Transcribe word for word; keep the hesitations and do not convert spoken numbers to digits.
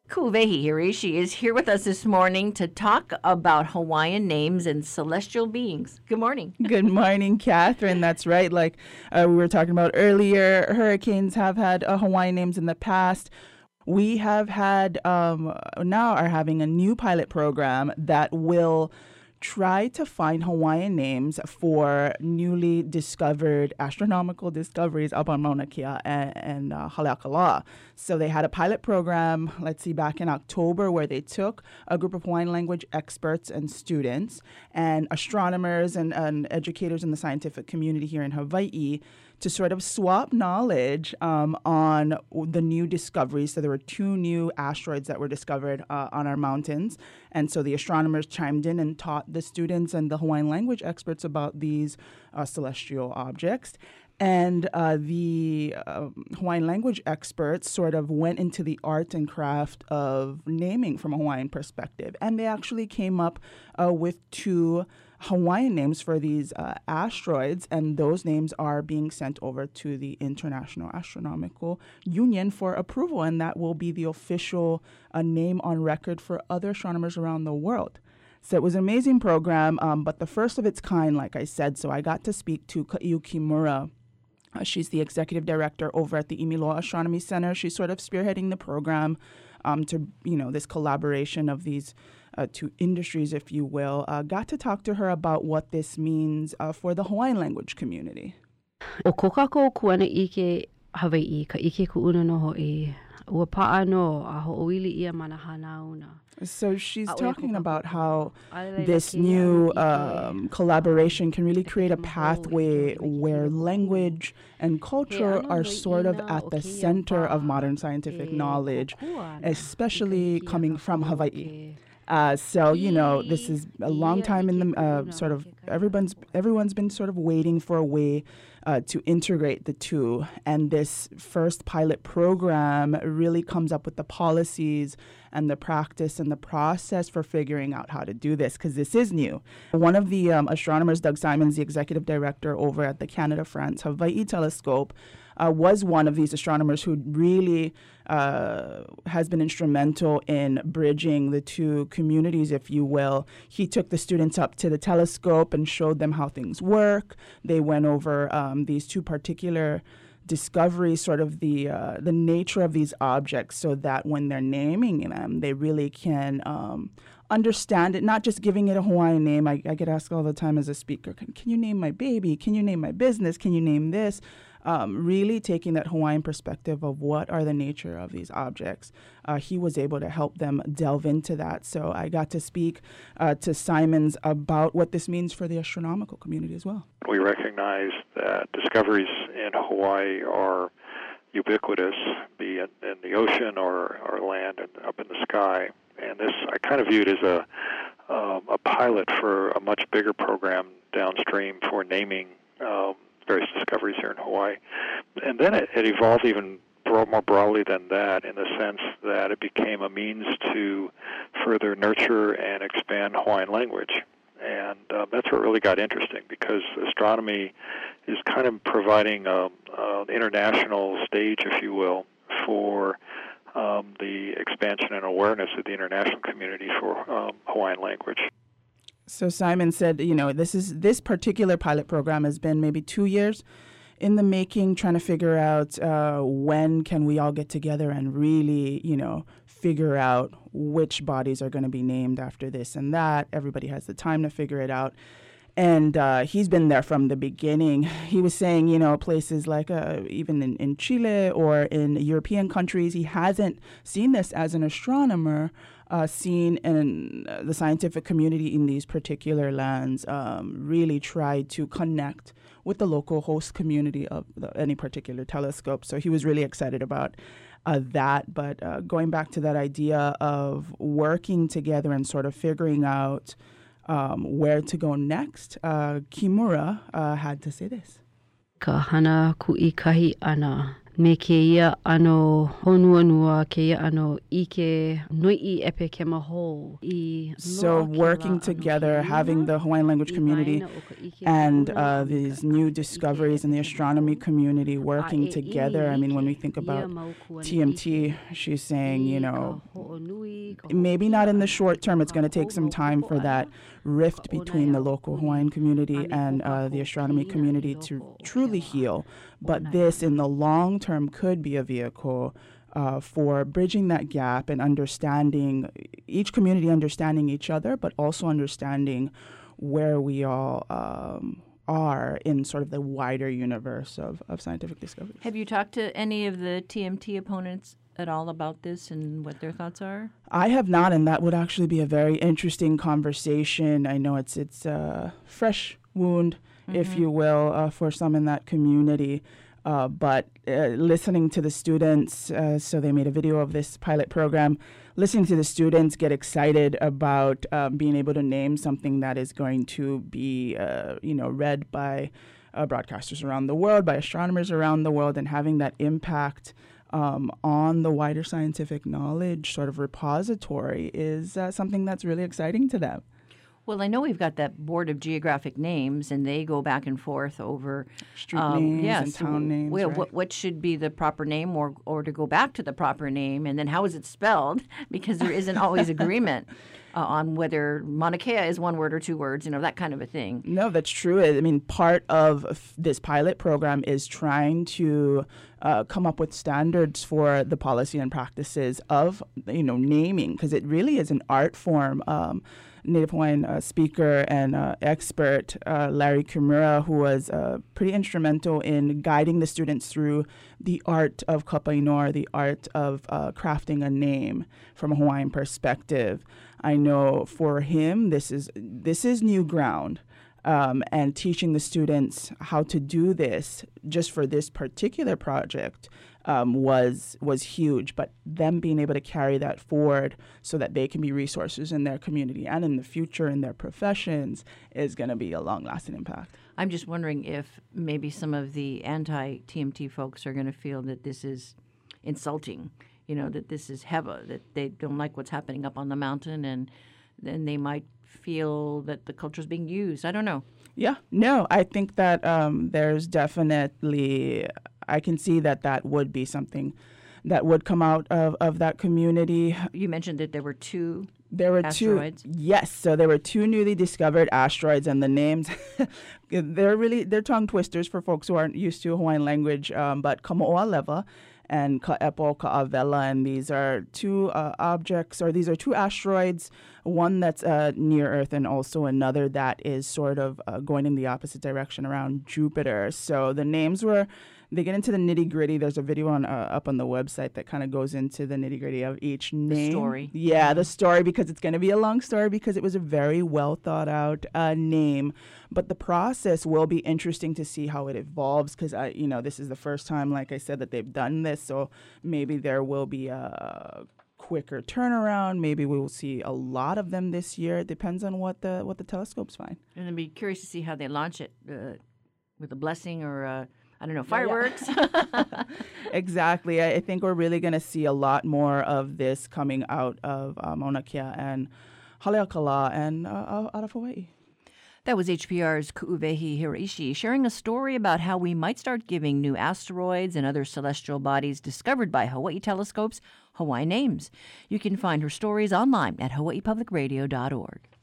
Kuvehi Hirishi is here with us this morning to talk about Hawaiian names and celestial beings. Good morning. Good morning, Catherine. That's right. Like uh, we were talking about earlier, hurricanes have had uh, Hawaiian names in the past. We have had, um, now are having a new pilot program that will try to find Hawaiian names for newly discovered astronomical discoveries up on Mauna Kea and, and uh, Haleakala. So they had a pilot program, let's see, back in October, where they took a group of Hawaiian language experts and students and astronomers and, and educators in the scientific community here in Hawaii to sort of swap knowledge um, on the new discoveries. So there were two new asteroids that were discovered uh, on our mountains. And so the astronomers chimed in and taught the students and the Hawaiian language experts about these uh, celestial objects. And uh, the uh, Hawaiian language experts sort of went into the art and craft of naming from a Hawaiian perspective. And they actually came up uh, with two Hawaiian names for these uh, asteroids, and those names are being sent over to the International Astronomical Union for approval, and that will be the official uh, name on record for other astronomers around the world. So it was an amazing program, um, but the first of its kind, like I said. So I got to speak to Ka'iu Kimura. Uh, she's the executive director over at the Imiloa Astronomy Center. She's sort of spearheading the program um, to, you know, this collaboration of these uh, two industries, if you will. Uh, got to talk to her about what this means uh, for the Hawaiian language community. O ko kako kuana ike Hawaii ka ike kuuna no hoi. Ua pa'a no a ho'oili ia mana hanauna. So she's talking about how this new um, collaboration can really create a pathway where language and culture are sort of at the center of modern scientific knowledge, especially coming from Hawaii. Uh, so, you know, this is a long time in the uh, sort of everyone's everyone's been sort of waiting for a way uh, to integrate the two. And this first pilot program really comes up with the policies and the practice and the process for figuring out how to do this, because this is new. One of the um, astronomers, Doug Simons, the executive director over at the Canada-France Hawaii Telescope, Uh, was one of these astronomers who really uh, has been instrumental in bridging the two communities, if you will. He took the students up to the telescope and showed them how things work. They went over um, these two particular discoveries, sort of the uh, the nature of these objects, so that when they're naming them, they really can um, understand it, not just giving it a Hawaiian name. I, I get asked all the time as a speaker, can, can you name my baby? Can you name my business? Can you name this? Um, really taking that Hawaiian perspective of what are the nature of these objects. Uh, he was able to help them delve into that. So I got to speak uh, to Simons about what this means for the astronomical community as well. We recognize that discoveries in Hawaii are ubiquitous, be it in the ocean or, or land and up in the sky. And this I kind of viewed as a, um, a pilot for a much bigger program downstream for naming um, various discoveries here in Hawaii. And then it, it evolved even more broadly than that, in the sense that it became a means to further nurture and expand Hawaiian language. And uh, that's what really got interesting, because astronomy is kind of providing an international stage, if you will, for um, the expansion and awareness of the international community for um, Hawaiian language. So Simon said, you know, this is this particular pilot program has been maybe two years in the making, trying to figure out uh, when can we all get together and really, you know, figure out which bodies are going to be named after this and that. Everybody has the time to figure it out. And uh, he's been there from the beginning. He was saying, you know, places like uh, even in, in Chile or in European countries, he hasn't seen this as an astronomer, uh, seen in uh, the scientific community in these particular lands um, really try to connect with the local host community of the, any particular telescope. So he was really excited about uh, that. But uh, going back to that idea of working together and sort of figuring out Um, where to go next, uh, Kimura uh, had to say this. Ka hana ku'i kahi ana me keia ano honuanua, keia ano ike noi'i epe kemaho. I So working together, having the Hawaiian language community and uh, these new discoveries in the astronomy community working together. I mean, when we think about T M T, she's saying, you know, maybe not in the short term, it's going to take some time for that rift between the local Hawaiian community and uh, the astronomy community to truly heal. But this, in the long term, could be a vehicle uh, for bridging that gap and understanding, each community understanding each other, but also understanding where we all um, are in sort of the wider universe of, of scientific discoveries. Have you talked to any of the T M T opponents at all about this and what their thoughts are? I have not, and that would actually be a very interesting conversation. I know it's it's a fresh wound, mm-hmm. if you will, uh, for some in that community. Uh, but uh, listening to the students, uh, so they made a video of this pilot program, listening to the students get excited about uh, being able to name something that is going to be, uh, you know, read by uh, broadcasters around the world, by astronomers around the world, and having that impact um, on the wider scientific knowledge sort of repository is uh, something that's really exciting to them. Well, I know we've got that Board of Geographic Names, and they go back and forth over street um, names yes, and town names. Well, right? what, what should be the proper name, or or to go back to the proper name, and then how is it spelled? Because there isn't always agreement uh, on whether Mauna Kea is one word or two words, you know, that kind of a thing. No, that's true. I mean, part of f- this pilot program is trying to uh, come up with standards for the policy and practices of, you know, naming, because it really is an art form. Um, Native Hawaiian uh, speaker and uh, expert uh, Larry Kimura, who was uh, pretty instrumental in guiding the students through the art of kapainor, the art of uh, crafting a name from a Hawaiian perspective. I know for him, this is this is new ground. Um, and teaching the students how to do this just for this particular project um, was was huge. But them being able to carry that forward so that they can be resources in their community and in the future in their professions is going to be a long-lasting impact. I'm just wondering if maybe some of the anti-T M T folks are going to feel that this is insulting, you know, that this is heva, that they don't like what's happening up on the mountain, and then they might feel that the culture is being used. I don't know. Yeah, no, I think that um, there's definitely, I can see that that would be something that would come out of, of that community. You mentioned that there were two There were asteroids. two, yes. So there were two newly discovered asteroids, and the names, they're really, they're tongue twisters for folks who aren't used to Hawaiian language, um, but Kamo'oleva and Ka'epo Ka'avela, and these are two uh, objects, or these are two asteroids, one that's uh, near Earth and also another that is sort of uh, going in the opposite direction around Jupiter. So the names were, they get into the nitty-gritty. There's a video on uh, up on the website that kind of goes into the nitty-gritty of each name. The story. Yeah, the story, because it's going to be a long story because it was a very well thought out uh, name. But the process will be interesting to see how it evolves, because, I, you know, this is the first time, like I said, that they've done this. So maybe there will be a quicker turnaround. Maybe we will see a lot of them this year. It depends on what the what the telescopes find. And I'd be curious to see how they launch it, uh, with a blessing or a, I don't know, fireworks. Yeah. Exactly. I, I think we're really going to see a lot more of this coming out of uh, Mauna Kea and Haleakala and uh, out of Hawaii. That was H P R's Ku'uwehi Hiraishi sharing a story about how we might start giving new asteroids and other celestial bodies discovered by Hawaii telescopes Hawaiian names. You can find her stories online at hawaii public radio dot org.